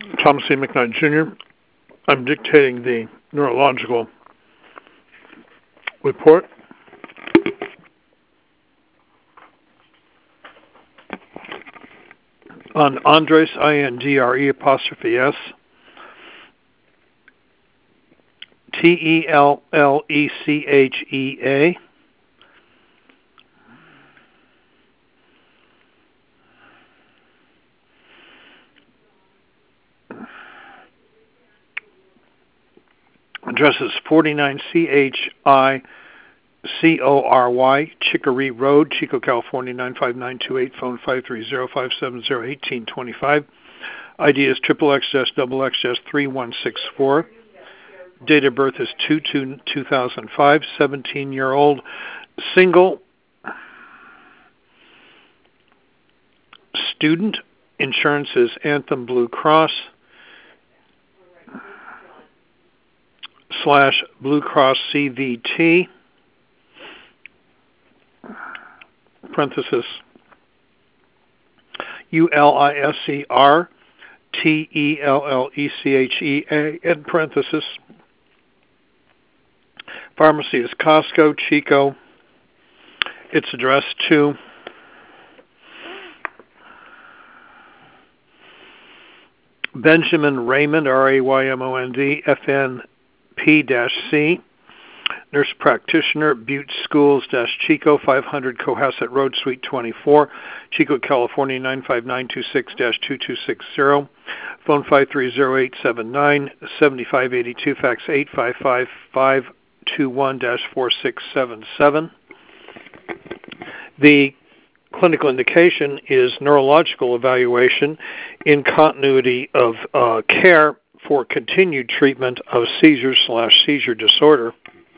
Thomas C. McKnight Jr. I'm dictating the neurological report. On Andres, INDRE''S, TELLECHEA, address is 49 CHICORY, Chicory Road, Chico, California, 95928, phone 530-570-1825. ID is XXX-XXX-3164. Date of birth is 2/2/2005, 17-year-old, single, student. Insurance is Anthem Blue Cross / Blue Cross CVT, parenthesis, ULISERTELLECHEA, in parenthesis. Pharmacy is Costco, Chico. It's addressed to Benjamin Raymond, RAYMOND, FNP-C, nurse practitioner, Butte Schools, Chico, 500 Cohasset Road, Suite 24, Chico, California, 95926-2260. Phone 530-879-7582, fax 855-521-4677. The clinical indication is neurological evaluation in continuity of care for continued treatment of seizure/seizure disorder.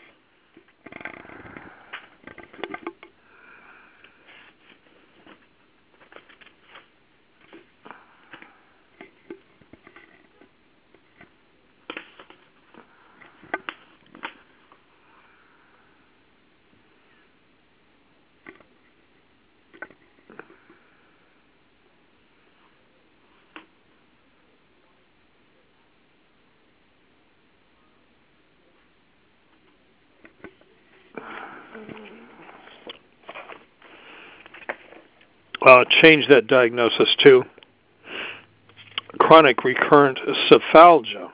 Change that diagnosis to chronic recurrent cephalgia.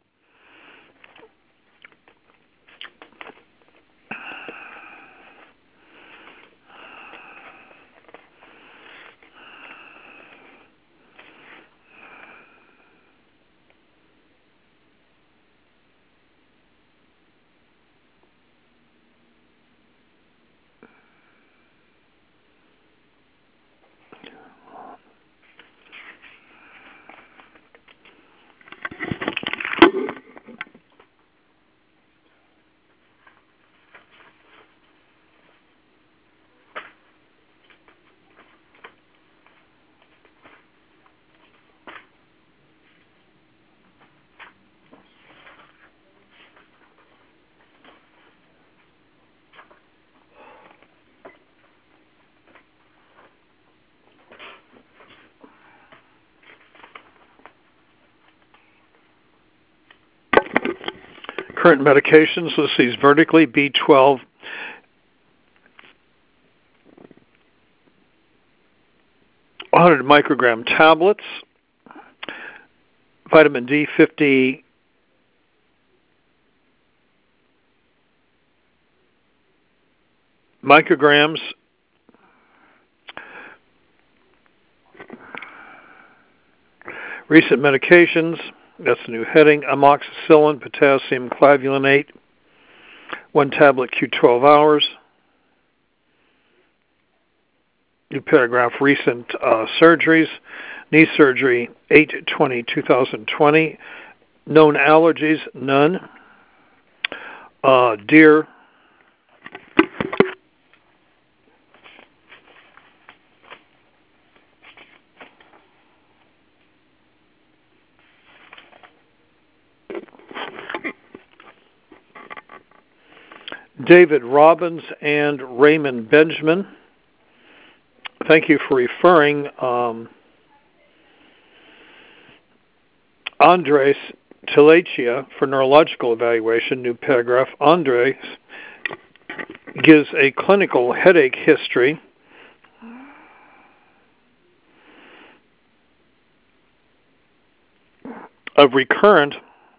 Current medications, list these vertically: B12, microgram tablets, vitamin D 50 micrograms, recent medications, that's the new heading: amoxicillin, potassium clavulinate, 1 tablet Q12 hours. New paragraph: recent surgeries, knee surgery 8/20/2020, known allergies, none. Dear David Robbins and Raymond Benjamin, thank you for referring Andres Telechia for neurological evaluation, new paragraph. Andres gives a clinical headache history of recurrent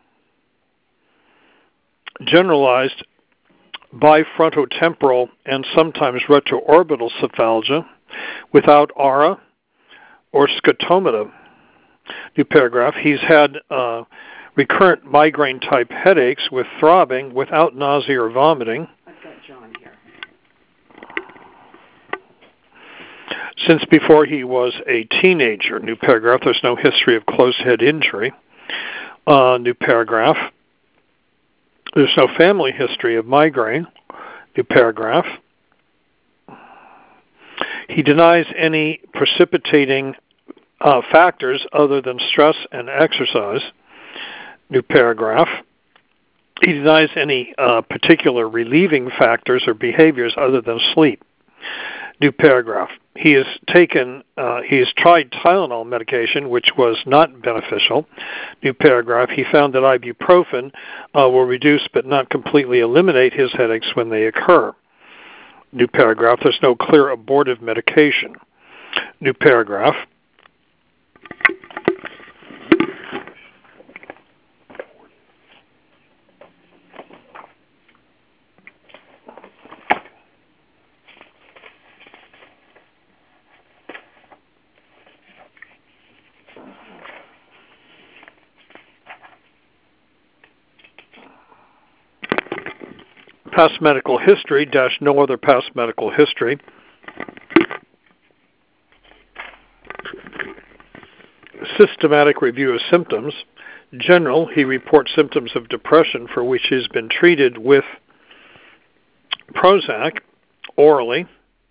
generalized bifrontotemporal and sometimes retroorbital cephalgia without aura or scotomata. New paragraph. He's had recurrent migraine-type headaches with throbbing without nausea or vomiting. I've got John here. Since before he was a teenager. New paragraph. There's no history of closed head injury. New paragraph. There's no family history of migraine. New paragraph. He denies any precipitating factors other than stress and exercise. New paragraph. He denies any particular relieving factors or behaviors other than sleep. New paragraph. He has tried Tylenol medication, which was not beneficial. New paragraph. He found that ibuprofen will reduce but not completely eliminate his headaches when they occur. New paragraph. There's no clear abortive medication. New paragraph. Past medical history - no other past medical history. Systematic review of symptoms. General, he reports symptoms of depression for which he has been treated with Prozac orally.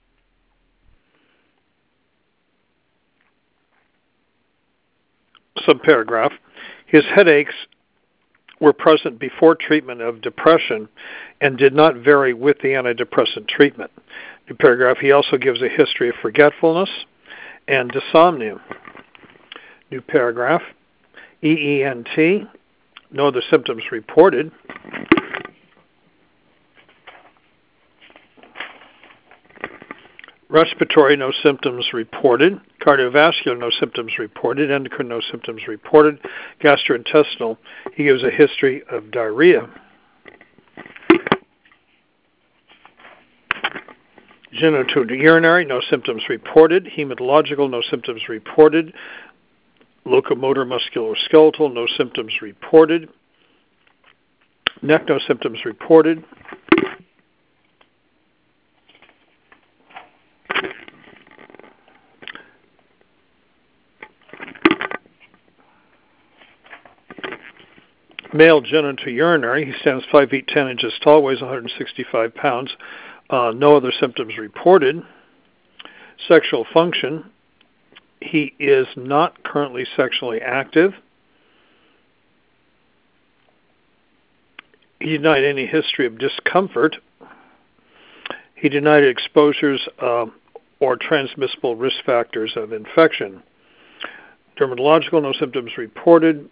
Subparagraph. His headaches were present before treatment of depression and did not vary with the antidepressant treatment. New paragraph. He also gives a history of forgetfulness and dysomnia. New paragraph. EENT. No other symptoms reported. Respiratory, no symptoms reported. Cardiovascular, no symptoms reported. Endocrine, no symptoms reported. Gastrointestinal, he gives a history of diarrhea. Genitourinary, no symptoms reported. Hematological, no symptoms reported. Locomotor musculoskeletal, no symptoms reported. Neck, no symptoms reported. Male genitourinary, he stands 5 feet 10 inches tall, weighs 165 pounds. No other symptoms reported. Sexual function, he is not currently sexually active. He denied any history of discomfort. He denied exposures or transmissible risk factors of infection. Dermatological, no symptoms reported.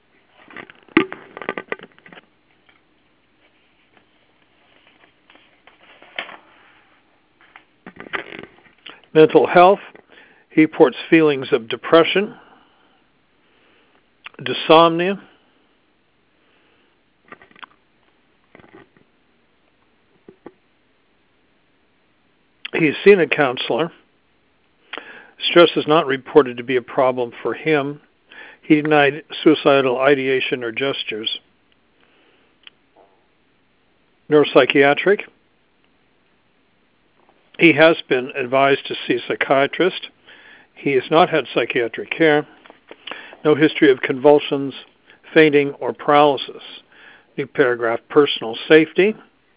Mental health, he reports feelings of depression, dysomnia, he's seen a counselor. Stress is not reported to be a problem for him. He denied suicidal ideation or gestures. Neuropsychiatric, he has been advised to see a psychiatrist. He has not had psychiatric care. No history of convulsions, fainting, or paralysis. New paragraph. Personal safety.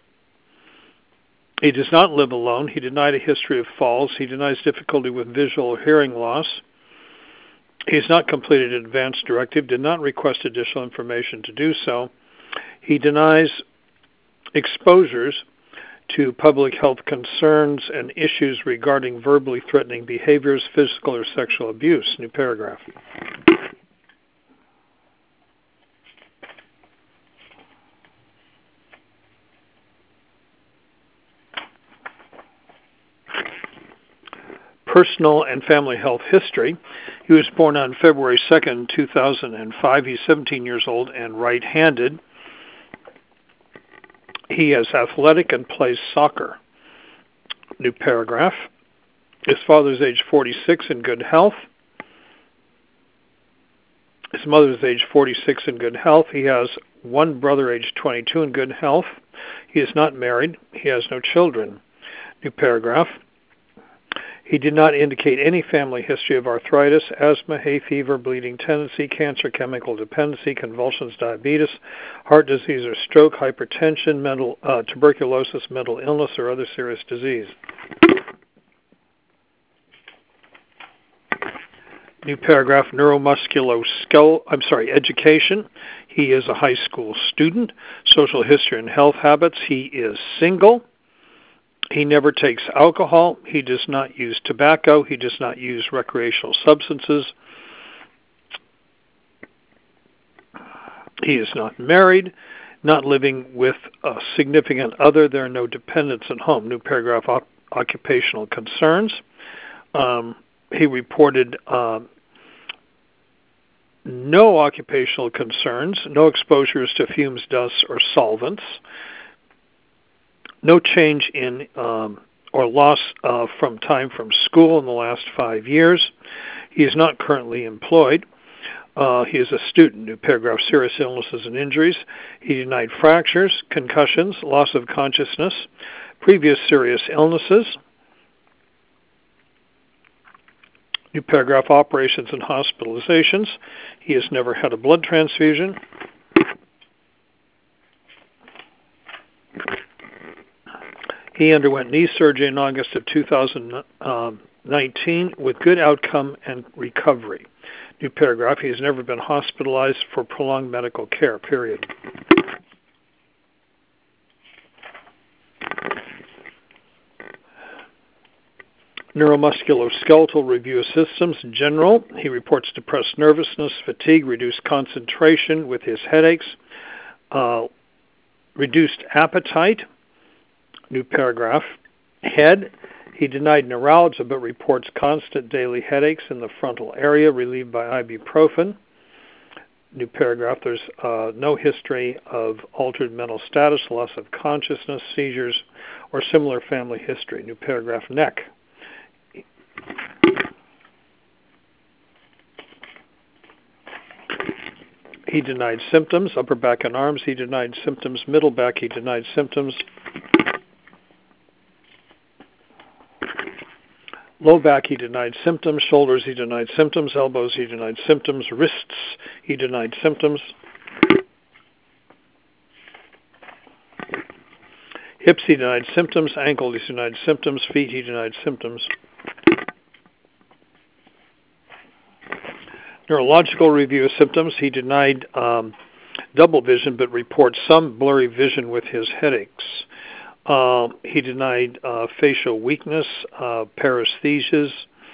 He does not live alone. He denied a history of falls. He denies difficulty with visual or hearing loss. He has not completed an advance directive, did not request additional information to do so. He denies exposures to public health concerns and issues regarding verbally threatening behaviors, physical or sexual abuse. New paragraph. Personal and family health history. He was born on February 2nd, 2005. He's 17 years old and right-handed. He is athletic and plays soccer. New paragraph. His father is age 46 in good health. His mother is age 46 in good health. He has one brother age 22 in good health. He is not married. He has no children. New paragraph. He did not indicate any family history of arthritis, asthma, hay fever, bleeding tendency, cancer, chemical dependency, convulsions, diabetes, heart disease or stroke, hypertension, tuberculosis, mental illness, or other serious disease. New paragraph, education. He is a high school student. Social history and health habits. He is single. He never takes alcohol. He does not use tobacco. He does not use recreational substances. He is not married, not living with a significant other. There are no dependents at home. New paragraph, occupational concerns. He reported no occupational concerns, no exposures to fumes, dust, or solvents. No change in or loss from time from school in the last 5 years. He is not currently employed. He is a student. New paragraph, serious illnesses and injuries. He denied fractures, concussions, loss of consciousness, previous serious illnesses. New paragraph, operations and hospitalizations. He has never had a blood transfusion. He underwent knee surgery in August of 2019 with good outcome and recovery. New paragraph, he has never been hospitalized for prolonged medical care, period. Neuromusculoskeletal review of systems, general. He reports depressed nervousness, fatigue, reduced concentration with his headaches, reduced appetite. New paragraph, head. He denied neuralgia but reports constant daily headaches in the frontal area relieved by ibuprofen. New paragraph, there's no history of altered mental status, loss of consciousness, seizures, or similar family history. New paragraph, neck. He denied symptoms, upper back and arms. He denied symptoms, middle back. He denied symptoms. Low back, he denied symptoms. Shoulders, he denied symptoms. Elbows, he denied symptoms. Wrists, he denied symptoms. Hips, he denied symptoms. Ankle, he denied symptoms. Feet, he denied symptoms. Neurological review of symptoms, he denied double vision but reports some blurry vision with his headaches. He denied facial weakness, paresthesias.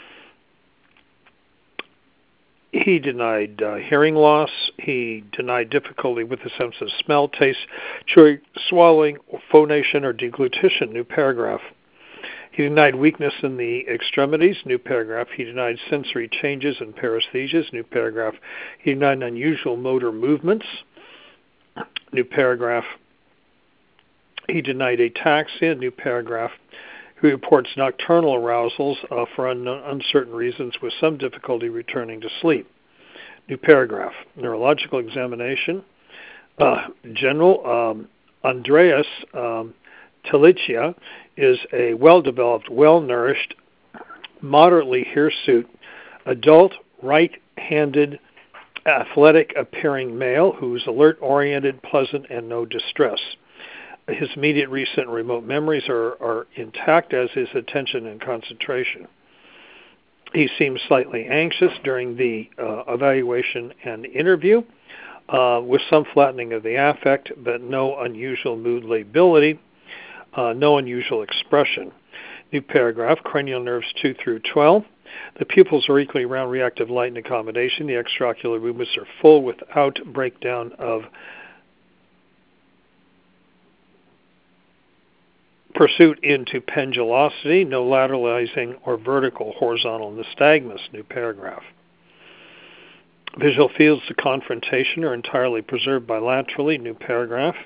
He denied hearing loss. He denied difficulty with the sense of smell, taste, chewing, swallowing, phonation, or deglutition. New paragraph. He denied weakness in the extremities. New paragraph. He denied sensory changes and paresthesias. New paragraph. He denied unusual motor movements. New paragraph. He denied ataxia. New paragraph. He reports nocturnal arousals for uncertain reasons with some difficulty returning to sleep. New paragraph. Neurological examination. General Andreas Telichia is a well-developed, well-nourished, moderately hirsute, adult, right-handed, athletic-appearing male who is alert, oriented, pleasant, and no distress. His immediate, recent, and remote memories are intact, as his attention and concentration. He seems slightly anxious during the evaluation and interview, with some flattening of the affect, but no unusual mood lability, no unusual expression. New paragraph, cranial nerves 2 through 12. The pupils are equally round, reactive, light, and accommodation. The extraocular movements are full without breakdown of pursuit into pendulosity, no lateralizing or vertical horizontal nystagmus. New paragraph. Visual fields to confrontation are entirely preserved bilaterally. New paragraph.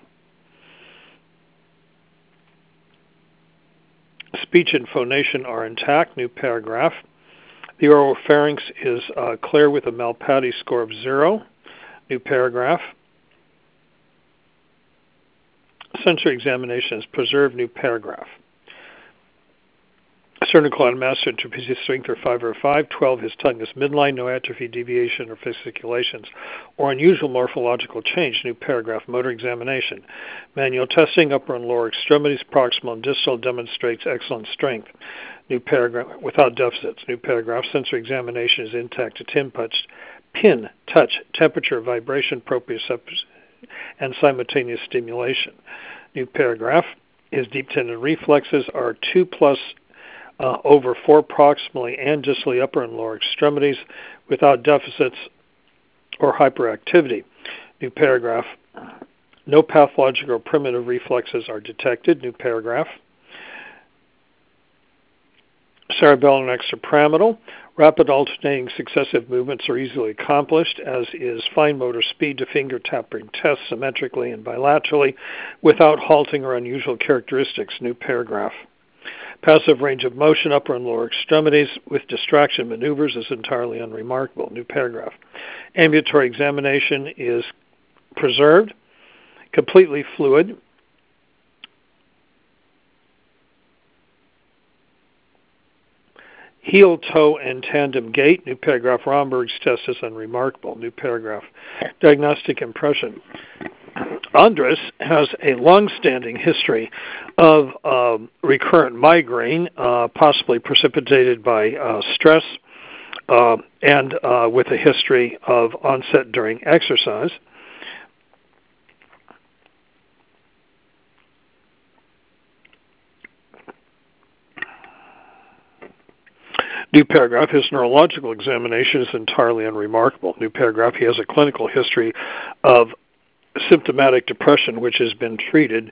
Speech and phonation are intact. New paragraph. The oropharynx is clear with a Malpatti score of 0. New paragraph. Sensory examination is preserved. New paragraph. Sternocleidomastoid master trapezius strength or 5 or 5. 12. His tongue is midline, no atrophy, deviation, or fasciculations, or unusual morphological change. New paragraph. Motor examination. Manual testing, upper and lower extremities, proximal and distal, demonstrates excellent strength. New paragraph. Without deficits. New paragraph. Sensory examination is intact to pin, touch, temperature, vibration, proprioception, and simultaneous stimulation. New paragraph. His deep tendon reflexes are 2 plus over 4 proximally and distally upper and lower extremities without deficits or hyperactivity. New paragraph. No pathological or primitive reflexes are detected. New paragraph. Cerebellar and extrapyramidal. Rapid alternating successive movements are easily accomplished, as is fine motor speed to finger tapping tests symmetrically and bilaterally without halting or unusual characteristics. New paragraph. Passive range of motion, upper and lower extremities with distraction maneuvers is entirely unremarkable. New paragraph. Ambulatory examination is preserved, completely fluid. Heel, toe, and tandem gait. New paragraph. Romberg's test is unremarkable. New paragraph. Diagnostic impression. Andres has a long-standing history of recurrent migraine, possibly precipitated by stress, and with a history of onset during exercise. New paragraph. His neurological examination is entirely unremarkable. New paragraph. He has a clinical history of symptomatic depression, which has been treated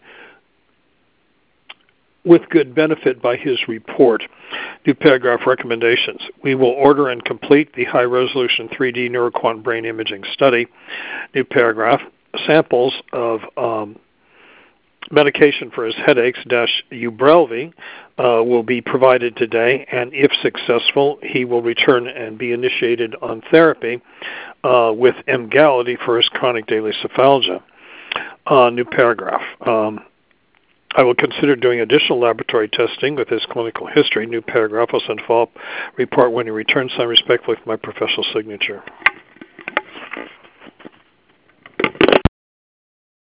with good benefit by his report. New paragraph. Recommendations. We will order and complete the high-resolution 3D neuroquant brain imaging study. New paragraph. Samples of medication for his headaches, Ubrelvy, will be provided today, and if successful, he will return and be initiated on therapy with Emgality for his chronic daily cephalgia. New paragraph. I will consider doing additional laboratory testing with his clinical history. New paragraph. I'll send a follow-up report when he returns. Signed respectfully for my professional signature.